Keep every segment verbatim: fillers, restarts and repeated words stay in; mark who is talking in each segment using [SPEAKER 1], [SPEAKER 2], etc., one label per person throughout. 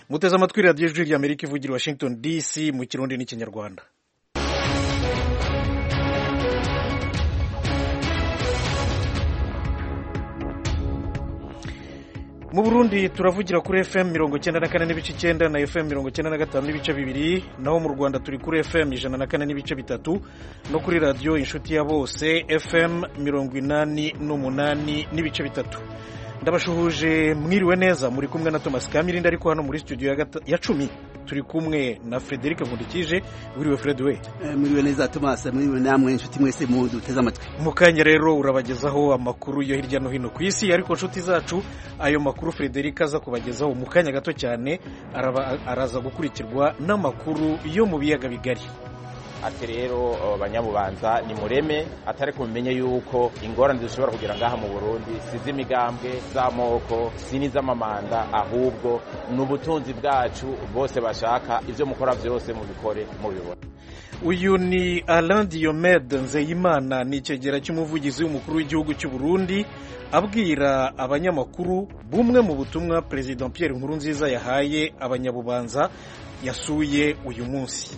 [SPEAKER 1] muteze amatwi radiyo ijwi ry'Amerika ivugira i Washington D C mu kirundi n'ikinyarwanda. Mu Burundi turavugira kuri F M mirongo icyenda na kane n'ibice icyenda na F M mirongo icyenda na gatanu n'ibice bibiri, naho mu Rwanda turi kuri F M ijana na kane n'ibice bitatu no kuri radio inshuti ya bose F M mirongo inani n'umunani n'ibice bitatu. Ndabashuhuje mwiriwe neza, muri kumwe na Thomas Kamirindi, ariko hano muri studio ya, ya cumi turi kumwe na Frederic Nkundikije. Wiriwe Fred we?
[SPEAKER 2] Eh, mwiriwe neza Thomas, mwiriwe namwe inshuti mwese mu duteze amatwi.
[SPEAKER 1] Mukanya rero urabagezaho amakuru yo hirya no hino ku isi, ariko inshuti zacu ayo makuru Frederic aza kubagezaho mu kanya gato cyane araba, araza gukurikirwa n'amakuru yo mu biyaga bigari.
[SPEAKER 3] Ati rero abanyabubanza ni mureme atari kumenye yuko ingorane zishobora kugira ngaha mu Burundi sizi imigambwe z'amoko sini z'amamanda, ahubwo n'ubutunzi bwacu bose bashaka ivyo mukora byose mu bikore mu bibona.
[SPEAKER 1] Uyu ni Alain Diomede Nzeyimana, ni icegera cy'umuvugizi w'umukuru w'igihugu cy'u Burundi, abwira abanyamakuru bumwe mu butumwa President Pierre Nkurunziza yahaye abanyabubanza yasuye uyu munsi.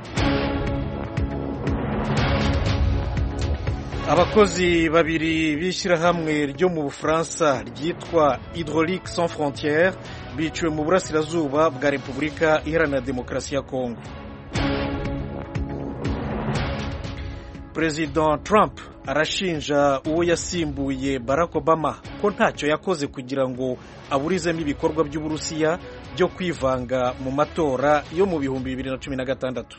[SPEAKER 1] Abakozi babiri b'ishyirahamwe ryo mu Bufaransa ryitwa Hydraulique Sans Frontières biciwe mu burasirazuba bwa Repubulika Iharanira Demokarasi ya Kongo. President Trump arashinja uwo yasimbuye Barack Obama ko ntacyo yakoze kugira ngo aburizemo ibikorwa by'Uburusiya byo kwivanga mu matora yo mu bihumbi bibiri na cumi na gatandatu.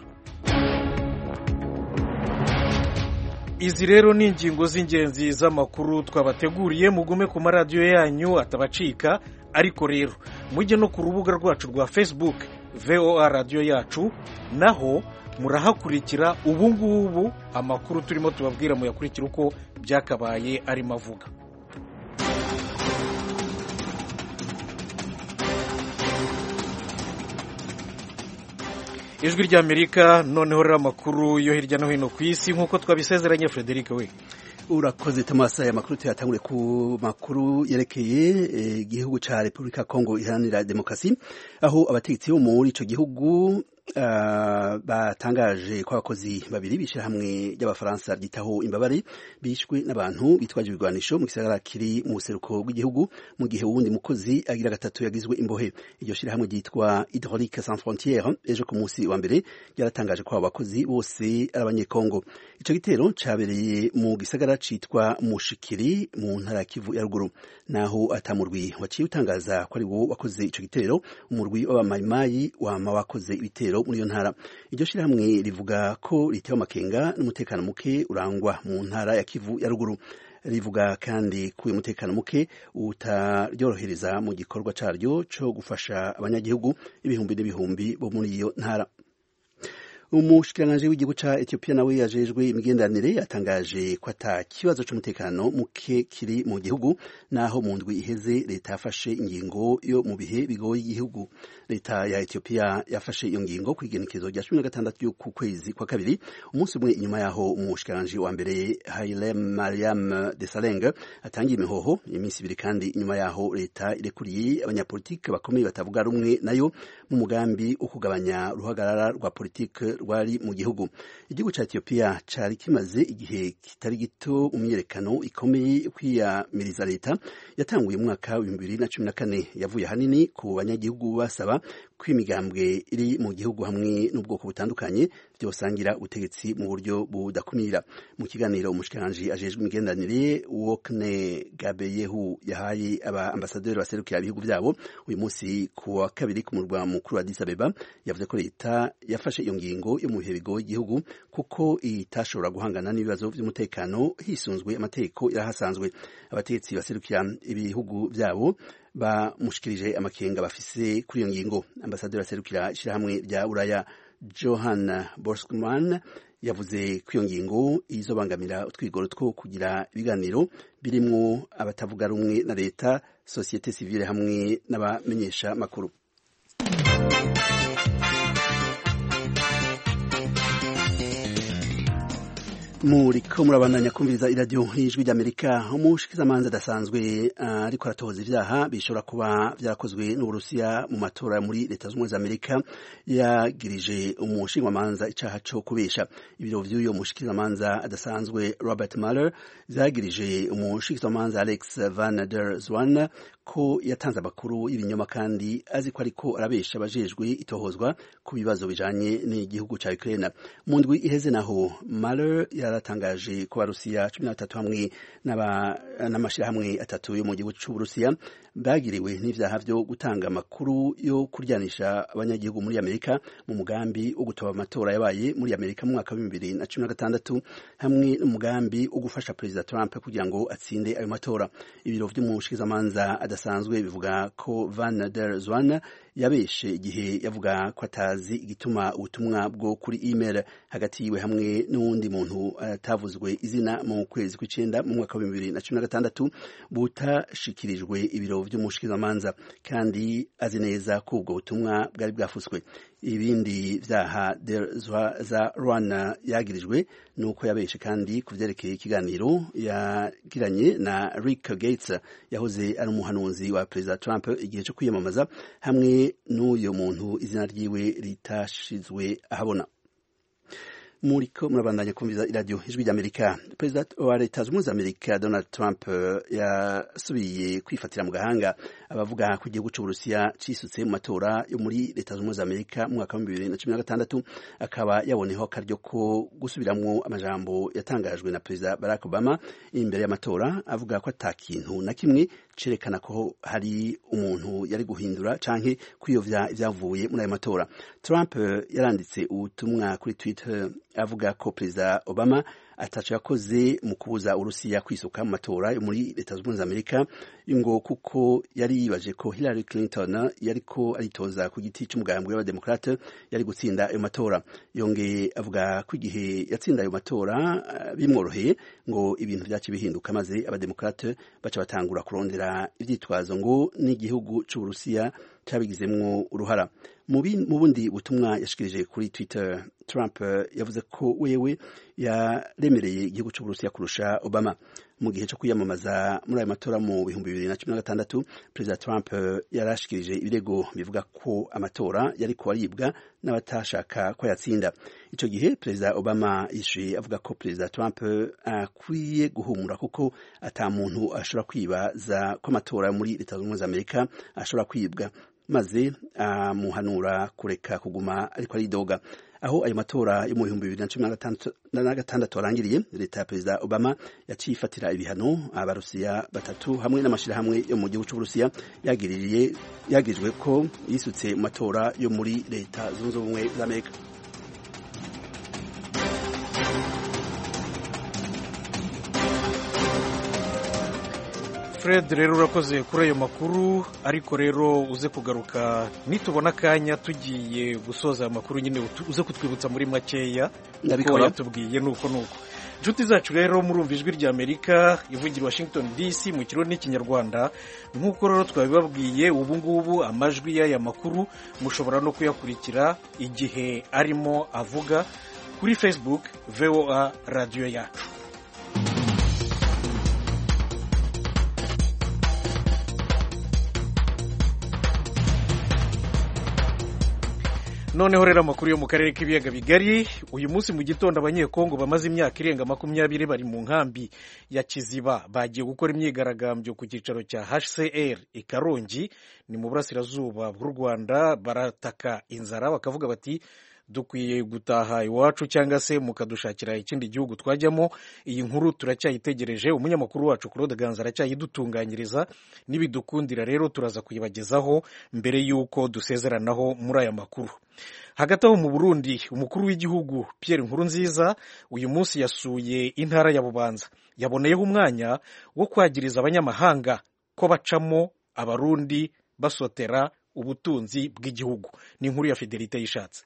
[SPEAKER 1] Izi rero ni ingingo z'ingenzi z'amakuru twabateguriye, mugume ku maradiyo yanyu atabacika, ariko rero mujye no ku rubuga rwacu rwa Facebook V O A radio yacu, naho murahakurikira ubu ngubu amakuru turimo tubabwira muyakurikira uko byakabaye ari mavuga. Ijwi ry'Amerika noneho rero amakuru yo hirya no hino ku isi nk'uko twabisezeranye. Frederic we?
[SPEAKER 2] Urakoze Thomas. Aya makuru tuyatangure ku makuru yerekeye igihugu ca Republika Kongo Iharanira Demokarasi, aho abategetsi bo muri ico gihugu Uh, batangaje ko abakozi babiri bishira hamwe y'abafaransa ryitaho imbabare bishwe n'abantu bitwaje ibigwanisho mu gisagara kiri mu seruko bw'igihugu, mu gihe uwundi mukozi agira gatatu yagizwe imbohe. Iryo shira hamwe ryitwa Hydraulique Sans Frontières ejo ku munsi wa mbere yaratangaje ko abakozi bose ari abanyekongo. Ico gitero cabereye mu gisagara citwa Mushikiri mu ntara ya Kivu ya ruguru, naho atamurwi waciye utangaza ko ari wo wakoze ico gitero. Umurwi w'abamayimayi wama wakoze ibitero muri iyo ntara. Iryo shirahamwe rivuga ko ritewe amakenga n'umutekano muke urangwa mu ntara ya Kivu ya ruguru. Rivuga kandi ko uyu mutekano muke utaryorohereza mu gikorwa caryo co gufasha abanyagihugu ibihumbi n'ibihumbi bo muri iyo ntara. Umushikiranganji w'igihugu ca Ethiopia nawe yajejwe imigenderanire yatangaje ko ata kibazo c'umutekano muke kiri mu gihugu, naho mu ndwi iheze leta yafashe ingingo yo mu bihe bigoye igihugu. Leta ya Ethiopia yafashe iyo ngingo ku igenekerezo rya cumi na gatandatu ku kwezi kwa kabiri, umunsi umwe inyuma yaho umushikiranganji wa mbere Haile Mariam Desalegn atangiye imihoho, iminsi ibiri kandi inyuma yaho leta irekuriye abanyapolitike bakomeye batavuga rumwe nayo mu mugambi wo kugabanya uruhagarara rwa politike rwari mu gihugu. Igihugu ca Ethiopia cari kimaze igihe kitari gito mu myerekano ikomeye kwiyamiriza leta yatanguye mu mwaka wa bibiri na cumi na kane, yavuye hanini ku banyagihugu basaba ko imigambwe iri mu gihugu hamwe n'ubwoko butandukanye byosangira ubutegetsi mu buryo budakumira. Mu kiganiro umushikiranganji ajejwe imigenderanire Wokne Gabeyehu yahaye aba ambasaderi baserukira ibihugu byabo uyu munsi ku wa kabiri ku murwa mukuru wa Addis Abeba, yavuze ko leta yafashe iyo ngingo yo mu bihe bigoye igihugu kuko itashobora guhangana n'ibibazo by'umutekano hisunzwe amategeko yarahasanzwe. Abategetsi baserukira ibihugu byabo bamushikirije amakenga bafise kuri iyo ngingo. Ambasaderi aserukira ishirahamwe rya Buraya Johan Borskman yavuze ko iyo ngingo izobangamira utwigoro two kugira ibiganiro birimwo abatavuga rumwe na leta, societe civile hamwe n'abamenyesha makuru. muriko murabandanya kumviriza iradiyo y'ijwi ry'Amerika. Umushikizamanza adasanzwe ariko aratohoza ivyaha bishobora kuba vyarakozwe n'Uburusiya mu matora muri leta z'umwe za Amerika yagirije umushingwamanza icaha co kubesha. Ibiro vy'uyo mushikizamanza adasanzwe Robert Mueller vyagirije umushikizamanza Alex Van der Zwaan ko yatanze amakuru y'ibinyoma kandi azi ko ariko arabesha abajejwe itohozwa ku bibazo bijanye n'igihugu ca Ukraine. Mu ndwi iheze naho Mueller yaratangaje ko Abarusiya cumi na batatu hamwe n'amashirahamwe atatu yo mu gihugu c'Uburusiya bagiriwe n'ivyaha vyo gutanga amakuru yo kuryanisha abanyagihugu muri Amerika mu mugambi wo gutoba amatora yabaye muri Amerika mu mwaka wa bibiri na cumi na gatandatu hamwe n'umugambi wo gufasha Perezida Trump kugira ngo atsinde ayo matora. Ibiro vy'umushikizamanza adasanzwe bivuga ko Van der Zwaan yabeshe igihe yavuga ko atazi igituma ubutumwa bwo kuri email hagati yiwe hamwe n'uwundi muntu atavuzwe izina mu kwezi kw'icenda mu mwaka wa bibiri na cumi na gatandatu butashikirijwe ibiro vy'umushikizamanza, kandi azi neza ko ubwo butumwa bwari bwafuswe. Ibindi vyaha za Rwana yagirijwe nuko yabeshe kandi kuvyerekeye ikiganiro yagiranye na Rick Gates yahoze ari umuhanuzi wa Perezida Trump igihe cyo kwiyamamaza, hamwe n'uyo muntu izina ryiwe ritashizwe ahabona. Muriko murabandanya kumviza iradiyo ijwi ry'Amerika. Perezida wa leta z'umwe za Amerika Donald Trump yasubiye kwifatira mu gahanga abavuga ko igihugu c'Uburusiya cisutse mu matora yo muri leta z'umwe za Amerika mu mwaka wa bibiri na cumi na gatandatu, akaba yaboneho akaryo ko gusubiramwo amajambo yatangajwe na Perezida Barack Obama imbere y'amatora, avuga ko ata kintu na kimwe cerekana ko hari umuntu yari guhindura canke kwiyovya ivyavuye muri ayo matora. Trump yaranditse ubutumwa kuri Twitter avuga ko Perezida Obama ataco yakoze mu kubuza Urusiya kwisuka mu matora yo muri leta z'umwe za Amerika, ngo kuko yari yibaje ko Hillary Clinton yariko aritoza ku giti c'umugambi w'abademokrate yari gutsinda ayo matora. Yongeye avuga ko igihe yatsinda ayo matora bimworoheye ngo ibintu vyaci bihinduka, maze abademokrate baca batangura kurondera ivyitwazo ngo n'igihugu c'Uburusiya cabigizemwo uruhara. Mu bundi butumwa yashikirije kuri Twitter, Trump yavuze ko wewe yaremereye igihugu c'Uburusiya kurusha Obama. Mu gihe cyo kwiyamamaza muri ayo matora mu bihumbi bibiri na cumi na gatandatu, Perezida Trump yarashikirije ibirego bivuga ko amatora yariko aribwa n'abatashaka ko yatsinda. Ico gihe Perezida Obama yishuye avuga ko Perezida Trump akwiye guhumura kuko ata muntu ashobora kwibaza ko amatora muri leta z'umwe za Amerika ashobora kwibwa, maze amuhanura kureka kuguma ariko aridoga. Aho ayo matora yo mu bihumbi bibiri na cumi na gatandatu arangiriye, leta ya Perezida Obama yaciye ifatira ibihano Abarusiya batatu hamwe n'amashirahamwe yo mu gihugu c'Uburusiya yagiririye yagirijwe ko yisutse mu matora yo muri leta zunze ubumwe za Amerika.
[SPEAKER 1] Fred, rero urakoze kuri ayo makuru, ariko rero uze kugaruka nitubona akanya tugiye gusoza aya makuru nyine uze kutwibutsa muri makeya uko yatubwiye nuko nuko. Inshuti zacu rero murumva ijwi rya Amerika ivugira Washington D C mu kirundi n'ikinyarwanda. Nk'uko rero twabibabwiye, ubu ngubu amajwi y'aya makuru mushobora no kuyakurikira igihe arimo avuga kuri Facebook V O A radio yacu. Noneho rero amakuru yo mu karere k'ibiyaga bigari. Uyu munsi mu gitondo abanyekongo bamaze imyaka irenga makumyabiri bari mu nkambi ya Kiziba bagiye gukora imyigaragambyo ku cyicaro cya H C R i Karongi, ni mu burasirazuba bw'u Rwanda. Barataka inzara bakavuga bati dukwiye gutaha iwacu cyangwa se mukadushakira ikindi gihugu twajyamo. Iyi nkuru turacyayitegereje, umunyamakuru wacu Claude Ganza aracyayidutunganyiriza, nibidukundira rero turaza kuyibagezaho mbere y'uko dusezeranaho muri aya makuru. Hagati aho mu Burundi, umukuru w'igihugu Pierre Nkurunziza uyu munsi yasuye intara ya Bubanza. Yaboneyeho umwanya wo kwagiriza abanyamahanga ko bacamo Abarundi basotera ubutunzi bw'igihugu. Ni inkuru ya Fidelite Yishatse.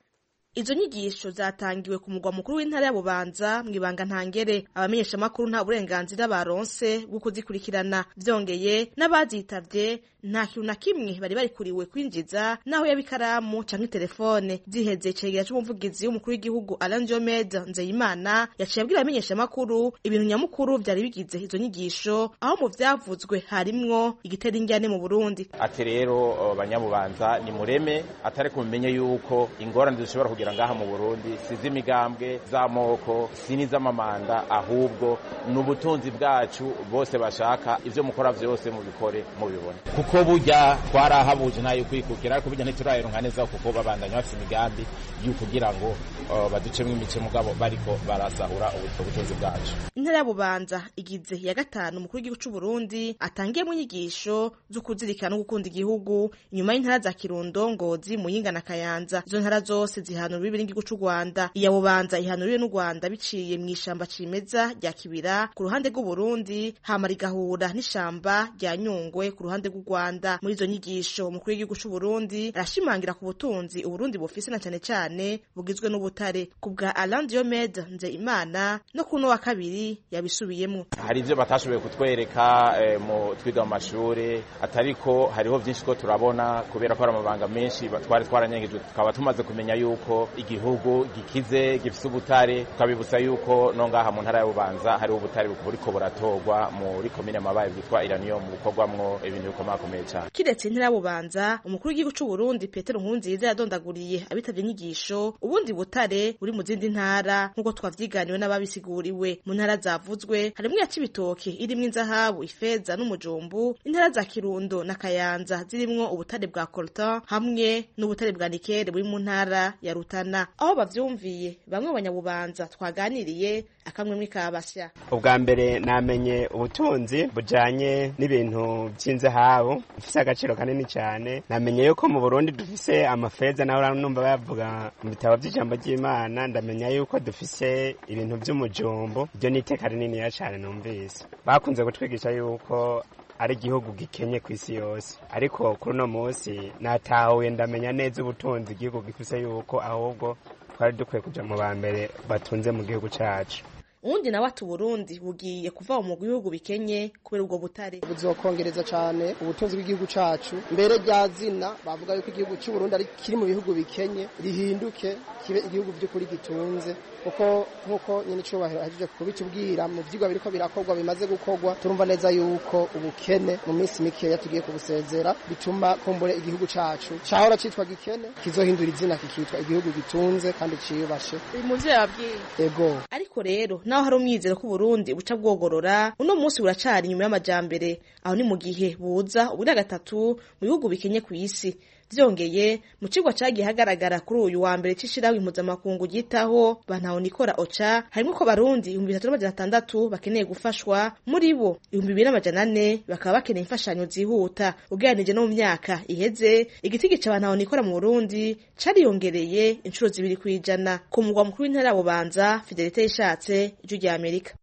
[SPEAKER 4] Izo nyigisho zatangiwe ku mugwa mukuru w'intara ya Bubanza mwibanga ntangere. Abamenyesha makuru nta burenganzira baronse bwo kuzikurikirana. Vyongeye n'abazitavye nta kintu na kimwe bari barikuriwe kwinjiza naho yabikaramu canke telefone. Ziheze cegera c'umuvugizi w'umukuru w'igihugu Alain Diomede Nzeyimana yaciye abwira abamenyesha makuru ibintu nyamukuru vyari bigize izo nyigisho, aho mu vyavuzwe harimwo igitera injyane mu Burundi.
[SPEAKER 3] Ati rero banyabubanza ni mureme atari kumenye yuko ingorane zishobora kugira ngaha mu Burundi sizi imigambwe z'amoko sini z'amamanda, ahubwo n'ubutunzi bwacu bose bashaka ivyo mukora vyose mu bikore mu bibone. Kuko burya twarahabuje nayo kwikukira, ariko burya ntiturayironka neza kuko babandanya bafite imigambi y'ukugira ngo uh, baducemwe imice mugabo bariko barasahura ubutunzi bwacu.
[SPEAKER 4] Intara ya Bubanza igize ya gatanu umukuru w'igihugu c'u Burundi atangiye mu nyigisho zo kuzirikana no gukunda igihugu inyuma y'intara za Kirundo, Ngozi, Muyinga na Kayanza. Izo ntara zose zihanura bibi n'igihugu c'u Rwanda. Iya Bubanza ihanuriwe n'u Rwanda biciye mu ishamba cimeza rya Kibira ku ruhande rw'u Burundi, hama rigahura n'ishamba rya Nyungwe ku ruhande rw'u Rwanda. Muri izo nyigisho umukuru w'igihugu c'u Burundi arashimangira ku butunzi Uburundi bufise na cane cane bugizwe n'ubutare. Kubwa Alain Diomede Nzeyimana no kuno wa kabiri yabisubiyemo.
[SPEAKER 3] Hari ivyo batashoboye kutwereka eh, mu twiga mu mashure, atariko hariho vyinshi ko turabona kubera ko ari amabanga menshi twari twaranyengejwe, tukaba tumaze kumenya yuko igihugu gikize gifise ubutare, tukabibutsa yuko no ngaha mu ntara ya Bubanza hari ubutare buriko buratorwa muri komine Mabaye bwitwa Iranium bukorwamwo ibintu bikomakomeye cyane.
[SPEAKER 4] Kiretse intara ya Bubanza, umukuru w'igihugu c'u Burundi Petero Nkurunziza yadondaguriye abitavye inyigisho ubundi butare buri mu zindi ntara nkuko twavyiganiwe n'ababisiguriwe. Mu ntara zavuzwe harimwo ya Cibitoke irimwo inzahabu, ifeza n'umujumbu, intara za Kirundo na Kayanza zirimwo ubutare bwa coltan hamwe n'ubutare bwa nikele buri mu ntara ya Rutana. Aho bavyumviye bamwe mu banyabubanza twaganiriye akamwe mwikabasya.
[SPEAKER 5] Ubwa mbere namenye ubutunzi bujanye n'ibintu by'inzahabu bifise agaciro kanini cyane. Namenye yuko mu Burundi dufise amafeza naho numva bavuga mu bitabo by'ijambo ry'Imana. Ndamenya yuko dufise ibintu by'umujumbo, byo niteka rinini ya cyane numvise. Bakunze gutwigisha yuko ari igihugu gikenye ku isi yose, ariko kuri no munsi natahuye ndamenya neza ubutunzi igihugu gifise yuko ahubwo twari dukwiye kuja mu bambere batunze mu gihugu cacu.
[SPEAKER 4] Undi nawe ati Burundi bugiye kuva mu gihugu bikenye kubera ubwo butare.
[SPEAKER 6] Buzokongereza cyane ubutunzi bw'igihugu cacu. Mbere rya zina bavuga yuko igihugu cy'u Burundi ari kiri mu bihugu bikenye, rihinduke kibe igihugu by'ukuri gitunze. Uko nkuko nyine cyubahiro aje kubitubwira mu vyigwa biriko birakorwa bimaze gukorwa, turumva neza yuko ubukene mu minsi mikeya tugiye kubusezera, bituma kumbure igihugu cacu cahora citwa gikene kizohindura izina kikitwa igihugu gitunze kandi ciyubashe.
[SPEAKER 4] Imuvye yabwiye
[SPEAKER 6] ego.
[SPEAKER 4] Ariko rero naho hari umwizero ko Burundi buca bwogorora, uno munsi buracari nyuma y'amajambere, aho ni mu gihe buza uburi gatatu mu bihugu bikenye ku isi. Vyongeye mu cigwa cagiye hagaragara kuri uyu wa mbere cishiraho impuzamakungu gitaho bantaho nikora oca, harimo ko Barundi ibihumbi bitatu n'amajana atandatu bakeneye gufashwa, muri bo ibihumbi bibiri n'amajana ane bakaba bakeneye imfashanyo zihuta. Ugereranije no mu myaka iheze, igitigi c'abantaho nikora mu Burundi cariyongereye inshuro zibiri kwijana. Ku mugwa mukuru w'intara ya Bubanza, Fidelite Yishatse, Ijwi rya Amerika.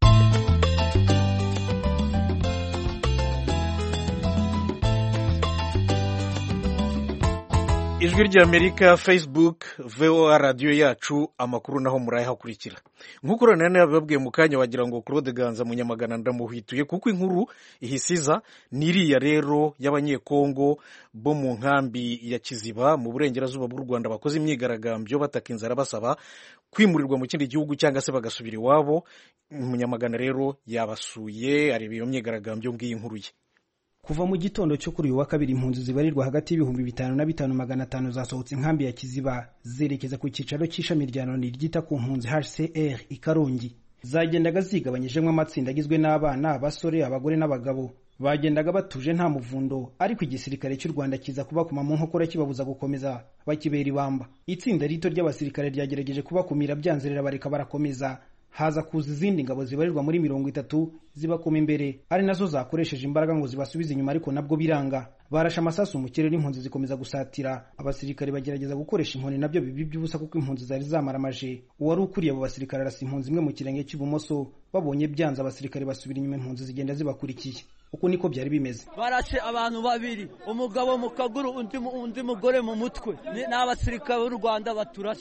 [SPEAKER 1] Ijwi rya Amerika, Facebook, V O A radio yacu, amakuru naho murayahakurikira. Nkuko rero yababwiye mu kanya wagira ngo Claude Ganza Munyamagana ndamuhituye, kuko inkuru ihisiza niriya rero y'abanyekongo bo mu nkambi ya Kiziba mu burengerazuba bw'u Rwanda bakoze imyigaragambyo bataka inzara basaba kwimurirwa mu kindi gihugu cyangwa se bagasubira iwabo. Munyamagana rero yabasuye areba iyo myigaragambyo ngiyi inkuru ye.
[SPEAKER 7] Kuva mu gitondo cyo kuri uyu wa kabiri impunzi zibarirwa hagati y'ibihumbi bitanu na bitanu magana atanu zasohotse inkambi ya Kiziba zerekeza ku cyicaro cy'ishami rya Loni ryita ku mpunzi H C R i Karongi. Zagendaga zigabanyijemo amatsinda agizwe n'abana, abasore, abagore n'abagabo. Bagendaga batuje nta muvundo, ariko igisirikare cy'u Rwanda kiza kubakuma mu nkokora kibabuza gukomeza, bakibera ibamba. Itsinda rito ry'abasirikare ryagerageje kubakumira byanzerera bareka barakomeza. Haza kuza izindi ngabo zibarirwa muri mirongo itatu zibakoma imbere, ari nazo zakoresheje imbaraga ngo zibasubize inyuma, ariko nabwo biranga. Barasha amasasu mu kirere, impunzi zikomeza gusatira. Abasirikare bagerageza gukoresha inkoni, nabyo bibi by'ubusa kuko impunzi zari zamaramaje. Uwari ukuriye abo basirikare arasa impunzi imwe mu kirenge cy'ibumoso, babonye byanze abasirikare basubira inyuma, impunzi zigenda zibakurikiye. Uko niko byari bimeze.
[SPEAKER 8] Barashe abantu babiri, umugabo mu kaguru, undi undi mugore mu mutwe. N'abasirikare b'u Rwanda baturashe.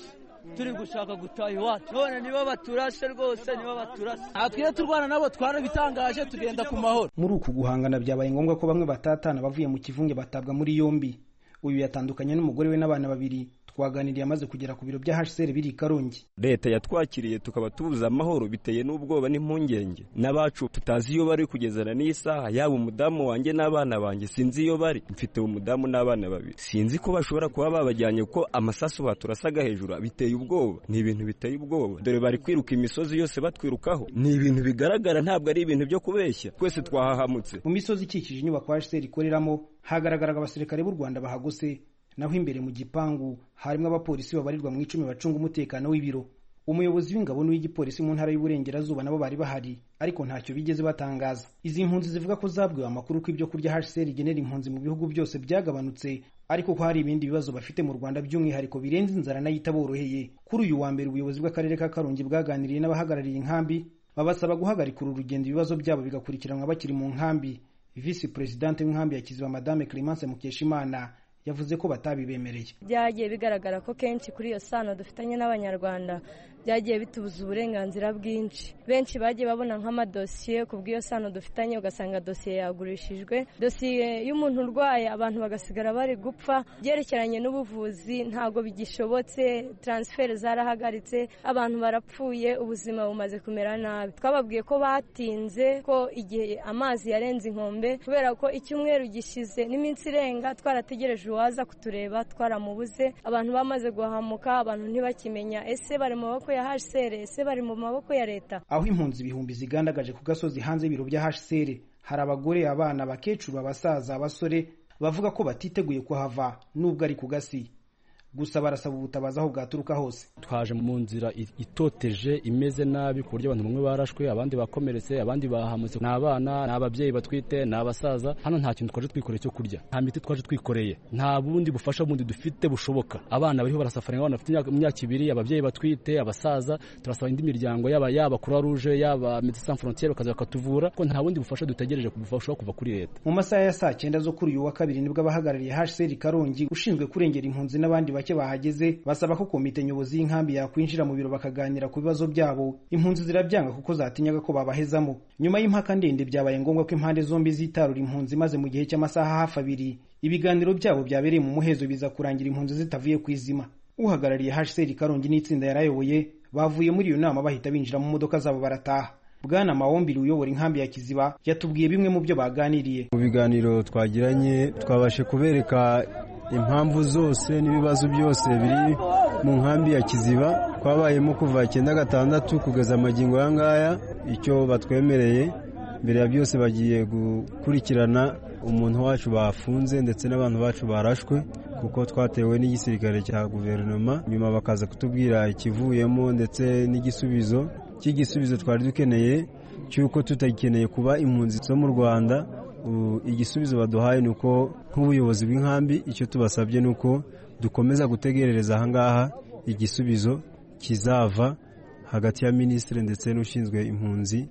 [SPEAKER 8] turi gushaka gutaha iwacu none niba baturashe rwose niba baturashe atwiye turwana nabo twarabitangaje tugenda ku mahoro.
[SPEAKER 7] Muri uku guhangana byabaye ngombwa ko bamwe batatana bavuye mu kivunge batabwa muri yombi. Uyu yatandukanye n'umugore we n'abana babiri. Twaganiriye amaze kugera ku biro bya H C R biri Karongi.
[SPEAKER 9] Leta yatwakiriye tukaba tubuza amahoro biteye n'ubwoba n'impungenge n'abacu tutazi iyo bari kugezana n'isaha yaba umudamu wanjye n'abana banjye sinzi iyo bari mfite umudamu n'abana babiri sinzi ko bashobora kuba babajyanye ko amasasu baturasaga hejuru biteye ubwoba ni ibintu biteye ubwoba dore bari kwiruka imisozi yose batwirukaho ni ibintu bigaragara ntabwo ari ibintu byo kubeshya twese twahahamutse.
[SPEAKER 7] Mu misozi ikikije inyubako H C R ikoreramo hagaragaraga abasirikare b'u Rwanda bahagose naho imbere mu gipangu harimo abapolisi babarirwa mu icumi bacunga umutekano w'ibiro. Umuyobozi w'ingabo n'uw'igipolisi mu ntara y'Uburengerazuba nabo bari bahari ariko ntacyo bigeze batangaza. Izi impunzi zivuga ko zabwiwe amakuru ko ibyo kurya H C R igenera impunzi mu bihugu byose byagabanutse ariko ko hari ibindi bibazo bafite mu Rwanda by'umwihariko birenze inzara nayo itaboroheye. Kuri uyu wa mbere ubuyobozi bw'akarere ka Karongi bwaganiriye n'abahagarariye inkambi babasaba guhagarika uru rugendo ibibazo byabo bigakurikiranwa bakiri mu nkambi. Vice Presidente w'inkambi ya Kiziba Madame Clemence Mukeshimana yavuze ko batabibemereye.
[SPEAKER 10] Byagiye bigaragara ko kenshi kuri iyo sano dufitanye n'abanyarwanda byagiye bitubuza uburenganzira bwinshi. Benshi bagiye babona nk'amadosiye ku bw'iyo sano dufitanye ugasanga dosiye yagurishijwe. Dosiye y'umuntu urwaye abantu bagasigara bari gupfa. Byerekeranye n'ubuvuzi ntago bigishobotse, transfer zarahagaritse, abantu barapfuye, ubuzima bumaze kumera nabi. Twababwiye ko batinze ko igihe amazi yarenze inkombe kubera ko icyumweru gishize n'iminsi irenga twarategereje waza kutureba twaramubuze. Abantu bamaze guhamuka, abantu ntibakimenya ese bari mu maboko ya H C R ese bari mu maboko ya leta.
[SPEAKER 7] Aho impunzi ibihumbi zigandagaje ku gasozi hanze y'ibiro bya H C R hari abagore, abana, abakecuru, abasaza, abasore bavuga ko batiteguye kuhava nubwo ari ku gasi. Gusa barasaba ubutabazi aho bwaturuka hose.
[SPEAKER 11] Twaje mu nzira itoteje imeze nabi ku buryo abantu bamwe barashwe abandi bakomeretse abandi bahamutse n'abana n'ababyeyi batwite n'abasaza. Hano nta kintu twaje twikoreye cyo kurya nta miti twaje twikoreye nta bundi bufasha bundi dufite bushoboka. Abana bariho barasafarira abana bafite imyaka ibiri ababyeyi batwite abasaza turasaba indi miryango yaba yaba Croix Rouge yaba Médecins Sans Frontières bakaza bakatuvura ko nta bundi bufasha dutegereje kubufasha kuva kuri leta.
[SPEAKER 7] Mu masaha ya saa cyenda zo kuri uyu wa kabiri nibwo abahagarariye H C R Karongi ushinzwe kurengera impunzi n'abandi bake bahageze basaba ko komite nyobozi y'inkambi yakwinjira mu biro bakaganira ku bibazo byabo. Impunzi zirabyanga kuko zatinyaga ko babahezamo. Nyuma y'impaka ndende byabaye ngombwa ko impande zombi zitarura impunzi maze mu gihe cy'amasaha hafi abiri ibiganiro byabo byabereye mu muhezo biza kurangira impunzi zitavuye ku izima. Uhagarariye H C R Karongi n'itsinda yarayoboye bavuye muri iyo nama bahita binjira mu modoka zabo barataha. Bwana Mawombiri uyobora inkambi ya Kiziba yatubwiye bimwe mu byo baganiriye.
[SPEAKER 12] Mu biganiro twagiranye twabashe kubereka impamvu zose n'ibibazo byose biri mu nkambi ya Kiziba twabayemo kuva icyenda gatandatu kugeza amagingo ya ngaya. Icyo batwemereye mbere ya byose bagiye gukurikirana umuntu wacu bafunze ndetse n'abantu bacu barashwe kuko twatewe n'igisirikare cya guverinoma, nyuma bakaza kutubwira ikivuyemo ndetse n'igisubizo cy'igisubizo twari dukeneye cy'uko tutagikeneye kuba impunzi zo mu Rwanda. Igisubizo baduhaye ni uko nk'ubuyobozi bw'inkambi icyo tubasabye ni uko dukomeza gutegerereza ahangaha igisubizo kizava hagati ya minisitiri ndetse n'ushinzwe impunzi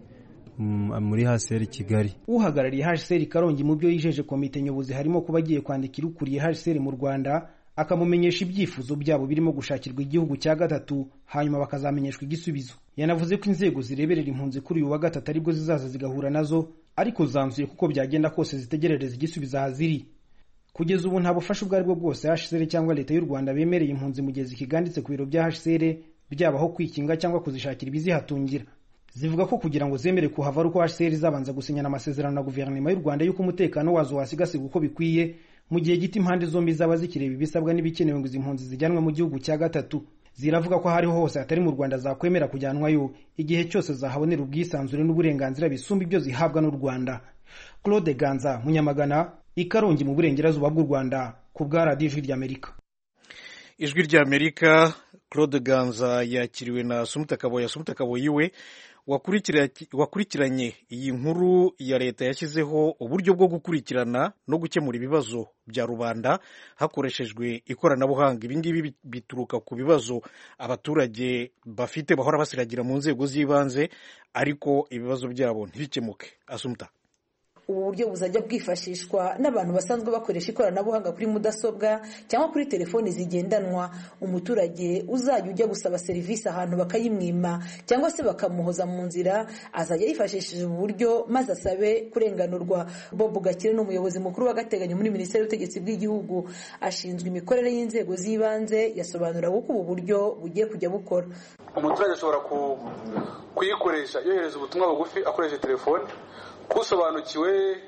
[SPEAKER 12] muri H C R Kigali.
[SPEAKER 7] Uhagarariye H C R Karongi mu byo yijeje komite nyobozi harimo kuba agiye kwandikira ukuriye H C R mu Rwanda akamumenyesha ibyifuzo byabo birimo gushakirwa igihugu cya gatatu hanyuma bakazamenyeshwa igisubizo. Yanavuze ko inzego zireberera impunzi kuri uyu wa gatatu aribwo zizaza zigahura nazo ariko zanzuye kuko byagenda kose zitegerereza igisubizo ahaziri. Kugeza ubu nta bufasha ubwo aribwo bwose H C R cyangwa leta y'u Rwanda bemereye impunzi mu gihe zikiganditse ku biro bya H C R byabaho kwikinga cyangwa kuzishakira ibizihatungira. Zivuga ko kugira ngo zemere kuhava ari uko H C R izabanza gusinyana amasezerano na guverinoma y'u Rwanda y'uko umutekano wazo wasigasirwa uko bikwiye mu gihe gito impande zombi zaba zikireba ibisabwa n'ibikenewe ngo izi mpunzi zijyanwe mu gihugu cya gatatu. Ziravuga ko hariho hose hatari mu Rwanda zakwemera kujyanwayo igihe cyose zahabonera ubwisanzure n'uburenganzira bisumba ibyo zihabwa n'u Rwanda. Claude Ganza, Munyamagana, Ikarongi mu burengerazuba bw'u Rwanda ku bwa Radio Ijwi ry'Amerika.
[SPEAKER 1] Ijwi ry'Amerika. Claude Ganza yakiriwe na Sumuta Kaboya. Sumuta Kaboya we wakurikiranye iyi nkuru ya leta yashyizeho uburyo bwo gukurikirana no gukemura ibibazo bya rubanda hakoreshejwe ikoranabuhanga. Ibi ngibi bituruka ku bibazo abaturage bafite bahora basiragira mu nzego z'ibanze ariko ibibazo byabo ntibikemuke. Asumta.
[SPEAKER 13] ubu buryo buzajya bwifashishwa n'abantu basanzwe bakoresha ikoranabuhanga kuri mudasobwa cyangwa kuri telefoni zigendanwa. Umuturage uzajya ujya gusaba serivisi ahantu bakayimwima cyangwa se bakamuhoza mu nzira azajya yifashishije ubu buryo maze asabe kurenganurwa. Bob Gakire ni umuyobozi mukuru w'agateganyo muri Minisiteri y'Ubutegetsi bw'Igihugu ashinzwe imikorere y'inzego z'ibanze, yasobanura uko ubu buryo bugiye kujya bukora.
[SPEAKER 14] Umuturage ashobora kuyikoresha yohereza ubutumwa bugufi akoresheje telefone, kusobanukiwe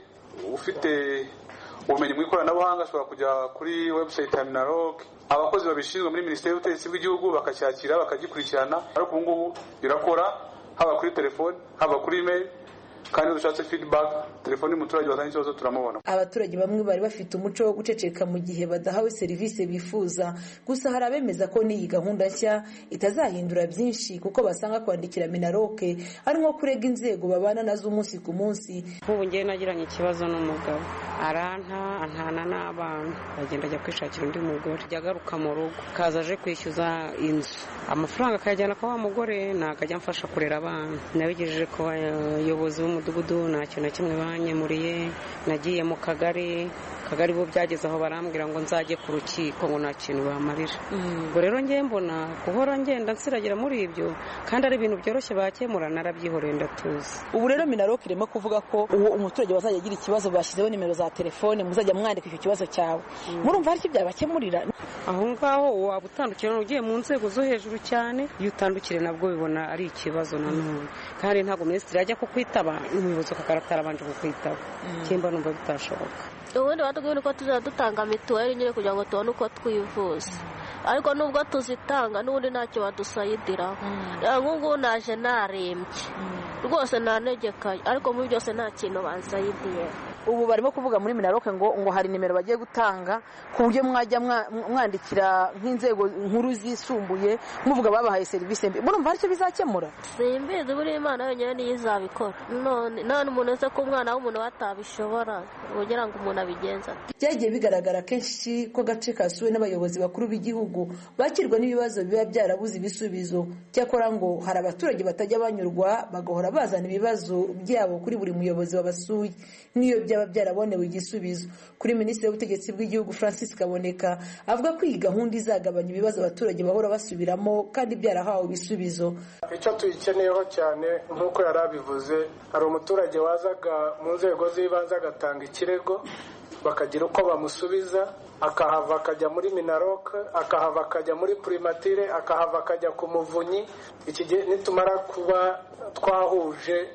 [SPEAKER 14] ufite ubumenyi mu ikoranabuhanga ashobora kujya kuri website ya Minaloc, abakozi babishinzwe muri Minisiteri y'Ubutegetsi bw'Igihugu bakacyakira bakagikurikirana. Ariko ubu ngubu birakora haba kuri telefone haba kuri email, kandi dushatse feedback telefone y'umuturage wazanye ikibazo turamubona.
[SPEAKER 13] Abaturage bamwe bari bafite umuco wo guceceka mu gihe badahawe serivisi bifuza, gusa hari abemeza ko n'iyi gahunda nshya itazahindura byinshi kuko basanga kwandikira Minaloc ari nko kurega inzego babana nazo umunsi ku munsi.
[SPEAKER 15] Ubu ngiye nagiranye ikibazo n'umugabo aranta antana n'abana, agenda ajya kwishakira undi mugore, ajya agaruka mu rugo kaza aje kwishyuza inzu, amafaranga akayajyana kwa wa mugore nakajya mfasha kurera abana. Nabigejeje ku bayobozi b'umudugudu nta kintu na kimwe banyemuriye, nagiye mu kagari kagari bo byageze aho barambwira ngo nzajye ku rukiko ngo nta kintu bamarira. Ubwo rero ngiye mbona guhora ngenda nsiragira muri ibyo kandi ari ibintu byoroshye bakemura, narabyihoreye ndatuza.
[SPEAKER 13] Ubu rero Minaloc irimo kuvuga ko uwo umuturage bazajya agira ikibazo bashyizeho nimero za telefone muzajya mwandika icyo kibazo cyawe. Murumva hari icyo byabakemurira?
[SPEAKER 15] Aho ngaho waba utandukira ugiye mu nzego zo hejuru cyane, iyo utandukire nabwo bibona ari ikibazo nanone, kandi ntabwo minisitiri ajya kukwitaba umuyobozi akakaratara abanje kukwitaba. Kimba numva bitashoboka.
[SPEAKER 16] Ubundi batubwiye ko tuzajya dutanga mituweli nyine kugira ngo tubone uko twivuza, ariko nubwo tuzitanga n'ubundi ntacyo badusayidiraho. Nk'ubu naje narembye rwose nanegekaye, ariko muri byose nta kintu bansayidiye.
[SPEAKER 13] Ubu barimo kuvuga muri Minaloc ngo ngo hari nimero bagiye gutanga ku buryo mwajya mwandikira nk'inzego nkuru zisumbuye muvuga babahaye serivisi mbi. Murumva hari icyo bizakemura?
[SPEAKER 16] Simbizi, buri Imana yonyine niyo izabikora. None none umuntu wese ko umwana w'umuntu batabishobora kugira ngo umuntu abigenza.
[SPEAKER 13] Byagiye bigaragara kenshi ko gace kasuwe n'abayobozi bakuru b'igihugu bakirwa n'ibibazo biba byarabuze ibisubizo. Cyakora ngo hari abaturage batajya banyurwa bagahora bazana ibibazo byabo kuri buri muyobozi wabasuye niyo byaba byarabonewe igisubizo. Kuri Minisitiri w'Ubutegetsi bw'Igihugu Francis Kaboneka avuga ko iyi gahunda izagabanya ibibazo abaturage bahora basubiramo kandi byarahawe ibisubizo.
[SPEAKER 17] Icyo tuyikeneyeho cyane nk'uko yari abivuze, hari umuturage wazaga mu nzego z'ibanze agatanga ikirego bakagira uko bamusubiza, akahava akajya muri Minaloc, akahava akajya muri primature, akahava akajya ku muvunyi. Iki gihe nitumara kuba twahuje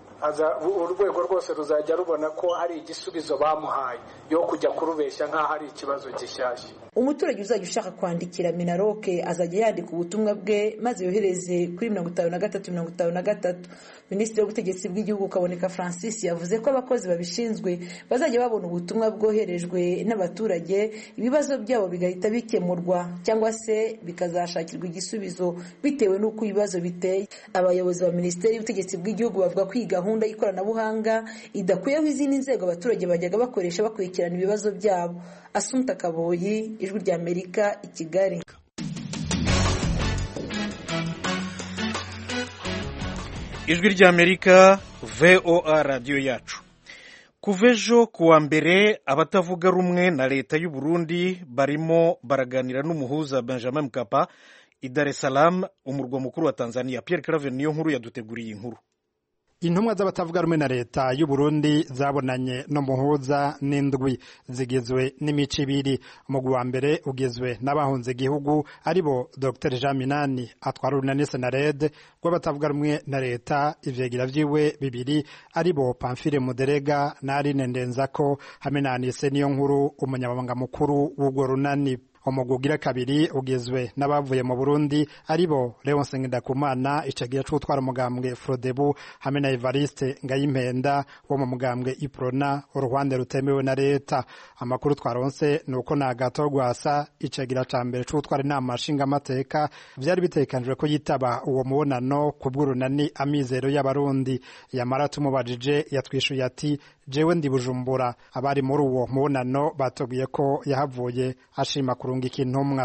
[SPEAKER 17] urwego rwose ruzajya rubona ko hari igisubizo bamuhaye yo kujya kurubeshya nk'aho ari ikibazo gishyashya.
[SPEAKER 13] Umuturage uzajya ushaka kwandikira Minaloc azajya yandika ubutumwa bwe maze yohereze kuri mirongo itanu na gatatu mirongo itanu na gatatu. Minisitiri w'Ubutegetsi bw'Igihugu Kaboneka Francis yavuze ko abakozi babishinzwe bazajya babona ubutumwa bwoherejwe n'abaturage, ibibazo byabo bigahita bikemurwa cyangwa se bikazashakirwa igisubizo bitewe n'uko ibibazo biteye. Abayobozi ba Minisiteri y'Ubutegetsi bw'Igihugu bavuga ko iyi gahunda y'ikoranabuhanga idakuyeho izindi nzego abaturage bajyaga bakoresha bakurikirana ibibazo byabo. Asumta Kaboyi, Ijwi ry'Amerika, i Kigali.
[SPEAKER 1] Ijwi ry'Amerika, V O A radiyo yacu. Kuva ejo kuwa mbere abatavuga rumwe na leta y'u Burundi barimo baraganira n'umuhuza Benjamin Mkapa i Dar es Salaam, umurwa mukuru wa Tanzania. Pierre Claver niyo nkuru yaduteguriye inkuru.
[SPEAKER 18] Intumwa z'abatavuga rumwe na leta y'u Burundi zabonanye no muhuza n'indwi zigizwe n'imico ibiri. Umugwi wa mbere ugizwe n'abahunze igihugu aribo Doctor Jean Minani atwara urunani Senarede rw'abatavuga rumwe na leta, ivyegira vyiwe bibiri aribo Pamphile Muderega na Aline Ndenzako hamwe na Anise Niyonkuru umunyamabanga mukuru w'urwo runani. Umugwi ugira kabiri ugizwe n'abavuye mu Burundi aribo Leonce Ngendakumana icagira cyo gutwara umugambwe Frodebu hamwe na Evariste Ngayimpenda wo mu mugambwe Iprona uruhande rutemewe na leta. Amakuru twaronse nuko na Agathon Rwasa icagira ca mbere cyo gutwara inama nshinga amateka vyari bitekanijwe ko yitaba uwo mubonano ku bw'urunani Amizero y'Abarundi. Yamara tumubajije yatwishuye ati jewe ndi Bujumbura. Abari muri uwo mubonano batubwiye ko yahavuye ashima kurunga ikintumwa.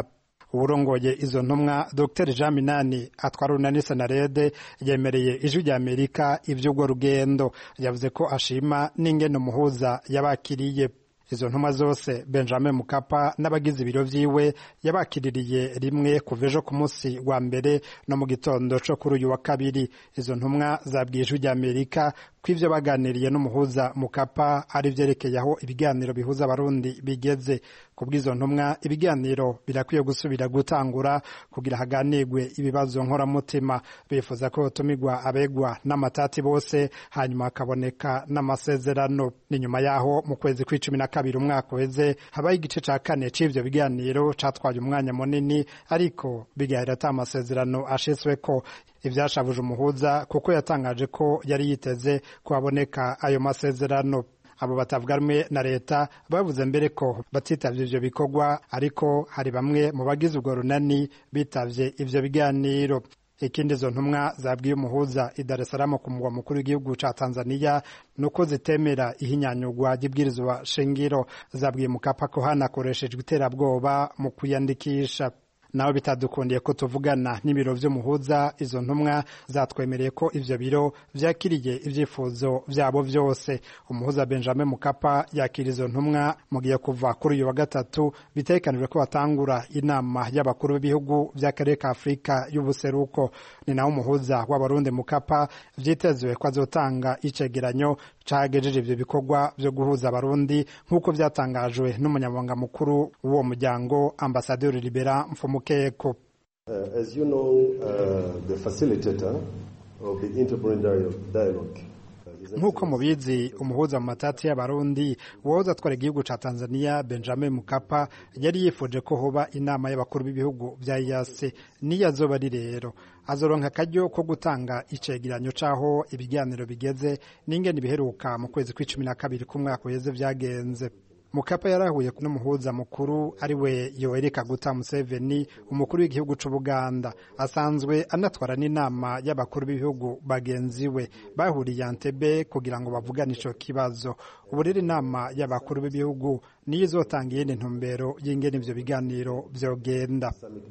[SPEAKER 18] uburongoye izo ntumwa Dr Jean Minani atwara urunani Senarede yemereye ijwi rya Amerika ivy'urwo rugendo. Yavuze ko ashima n'ingene umuhuza yabakiriye. Izo ntumwa zose Benjamin Mkapa n'abagize ibiro vyiwe yabakiririye rimwe kuva ejo ku munsi wa mbere no mu gitondo co kuri uyu wa kabiri. Izo ntumwa zabwiye ijwi rya Amerika ko ivyo baganiriye n'umuhuza Mkapa ari vyerekeye aho ibiganiro bihuza abarundi bigeze. Kubw'izo ntumwa ibiganiro birakwiye gusubira gutangura kugira haganirwe ibibazo nkoramutima. Bifuza ko hotumirwa abegwa n'amatati bose hanyuma hakaboneka n'amasezerano. Ni nyuma yaho mu kwezi kw'icumi na kabiri umwaka uheze habaye igice ca kane c'ivyo biganiro catwaye umwanya munini, ariko bigahera ata amasezerano ashitsweko. Ivyashavuje umuhuza kuko yatangaje ko yari yiteze ko haboneka ayo masezerano. Abo batavuga rumwe na leta bavuze mbere ko batitavye ivyo bikorwa, ariko hari bamwe mu bagize urwo runani bitavye ivyo biganiro. Ikindi zo ntumwa zabwiye umuhuza i Dar es Salaam ku mugwa mukuru w'igihugu ca Tanzania nuko zitemera ihinyanyurwa ry'ibwirizwa shingiro. Zabwiye Mkapa ko hanakoreshejwe iterabwoba mu kwiyandikisha. Naho bitadukundiye ko tuvugana n'ibiro vy'umuhuza, izo ntumwa zatwemereye ko ivyo biro vyakiriye ivyifuzo vyabo vyose. Umuhuza Benjamin Mkapa yakira izo ntumwa mu gihe kuva kuri uyu wa gatatu bitekanijwe ko batangura inama y'abakuru b'ibihugu vy'akarere ka Afrika y'ubuseruko. Ni naho umuhuza w'abarundi Mkapa vyitezwe ko azotanga icegeranyo cagejeje ivyo bikorwa vyo guhuza abarundi nk'uko vyatangajwe n'umunyamabanga mukuru w'uwo muryango Ambassadeur Libera Mfumukeko.
[SPEAKER 19] Uh, as you know, uh, the facilitator of the interparliamentary dialogue
[SPEAKER 18] nk'uko mubizi umuhuza mu matati y'abarundi woza atwara igihugu ca Tanzania Benjamin Mkapa yari yifuje ko hoba inama y'abakuru b'ibihugu vya E A C. Niyo azoba ari rero azoronka akaryo ko gutanga icegeranyo caho ibiganiro bigeze n'ingene biheruka mu kwezi kw'icumi na kabiri k'umwaka uheze vyagenze. Mkapa yarahuye n'umuhuza mukuru ari we Yoweri Kaguta Museveni, umukuru w'igihugu c'u Buganda, asanzwe anatwara n'inama y'abakuru b'ibihugu bagenzi we. Bahuriye Entebbe kugira ngo bavugane ico kibazo. Ubu rero inama y'abakuru b'ibihugu niyo izotanga iyindi ntumbero y'ingene ivyo biganiro vyogenda.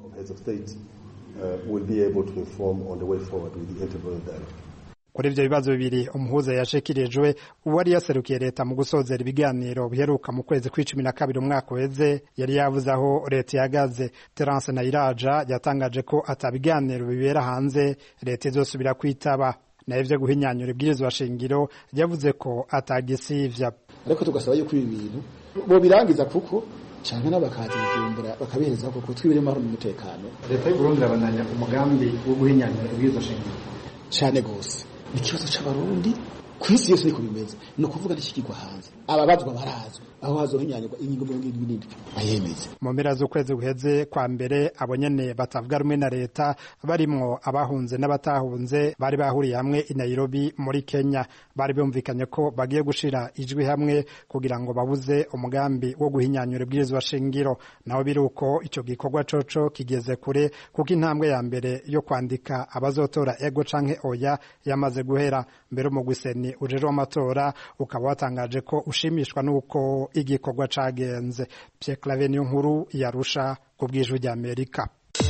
[SPEAKER 18] Kuri ivyo bibazo bibiri umuhuza yashikirijwe uwari yaserukiye leta mu gusozera ibiganiro biheruka mu kwezi kw'icumi na kabiri umwaka uheze yari yavuze aho leta ihagaze. Terence Nayiraja yatangaje ko atabiganiro bibera hanze leta izosubira kwitaba. Na ivyo guhinyanyura ibwirizwa shingiro yavuze ko atagisivya.
[SPEAKER 20] Ariko tugasaba yuko ibi bintu bo birangiza kuko canke n'abakazi bijumbura bakabihereza kuko twibiremo hari umutekano.
[SPEAKER 18] Leta y'u Burundi abandanya umugambi wo guhinyanyura ibwirizwa shingiro
[SPEAKER 20] cane gose. Ikibazo c'abarundi kwisi yose niko bimeze, no kuvuga n'ikigirwa hanze. Ababazwa barazwe aho hazohinyanyurwa ingingo mirongo irindwi n'indwi ayemeze.
[SPEAKER 18] Mu mpera z'ukwezi guheze kwa mbere abo nyene batavuga rumwe na leta barimwo abahunze n'abatahunze bari bahuriye hamwe i Nairobi muri Kenya. Bari bumvikanye ko bagiye gushira ijwi hamwe kugira ngo babuze umugambi wo guhinyanyura ibwirizwa shingiro. Naho biruko ico gikorwa coco kigeze kure kuko intambwe ya mbere yo kwandika abazotora ego canke oya yamaze guhera. Mbere mu guseni ujeje w'amatora ukaba watangaje ko ushimishwa nuko igikorwa cagenze. Pierre Claver niyo nkuru yarusha ku bw'ijwi rya Amerika.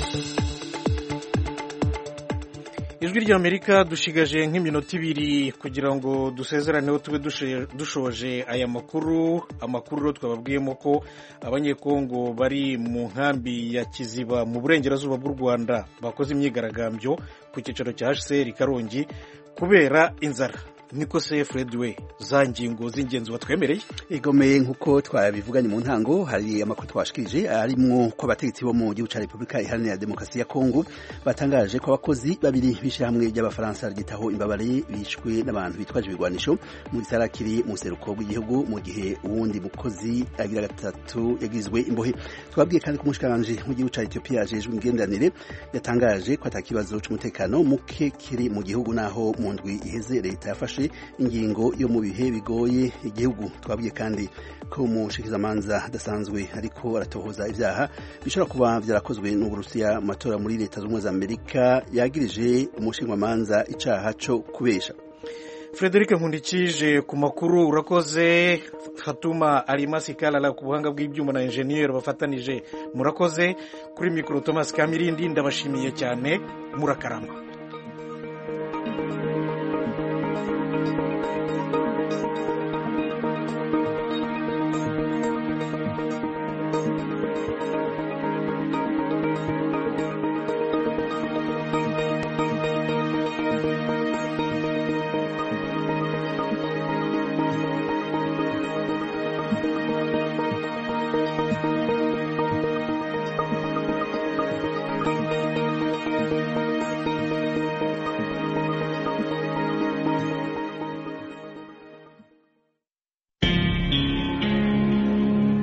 [SPEAKER 1] Ijwi rya Amerika dushigaje nk'iminota ibiri kugira ngo dusezeraneho tube dushoje aya makuru. Amakuru twababwiyemo ko abanyekongo bari mu nkambi ya Kiziba mu burengerazuba bw'u Rwanda bakoze imyigaragambyo ku cyicaro cya H C R Karongi kubera inzara. Niko se Fredwe za ngingo z'ingenzi watwemereye
[SPEAKER 2] igomeye nkuko twabivuganye mu ntango. Hari amakuru twashikije arimwo ko abategetsi bo mu gihugu ca Republika Iharanira Demokarasi ya Kongo batangaje ko abakozi babiri b'ishirahamwe ry'abafaransa ryitaho imbabare bishwe n'abantu bitwaje ibigwanisho mu gisara kiri mu seruko bw'igihugu, mu gihe uwundi mukozi agira gatatu yagizwe imbohe. Twabwiye kandi ko umushikiranganje mu gihugu ca Ethiopia ajejwe ingendanire yatangaje ko atakibazo c'umutekano muke kiri mu gihugu, naho mu ndwi iheze leta yafashe ingingo yo mu bihe bigoye igihugu. Twabwiye kandi ko umushikizamanza adasanzwe ariko aratohoza ivyaha bishobora kuba vyarakozwe n'Uburusiya mu matora muri leta z'ubumwe za Amerika yagirije umushingamanza icaha co kubesha.
[SPEAKER 1] Frederic Nkundikije ku makuru urakoze. Fatuma Alimasi Kalala ku buhanga bw'ibyuma na engineer bafatanije murakoze. Kuri mikoro Thomas Kamirindi ndabashimiye cyane murakarama.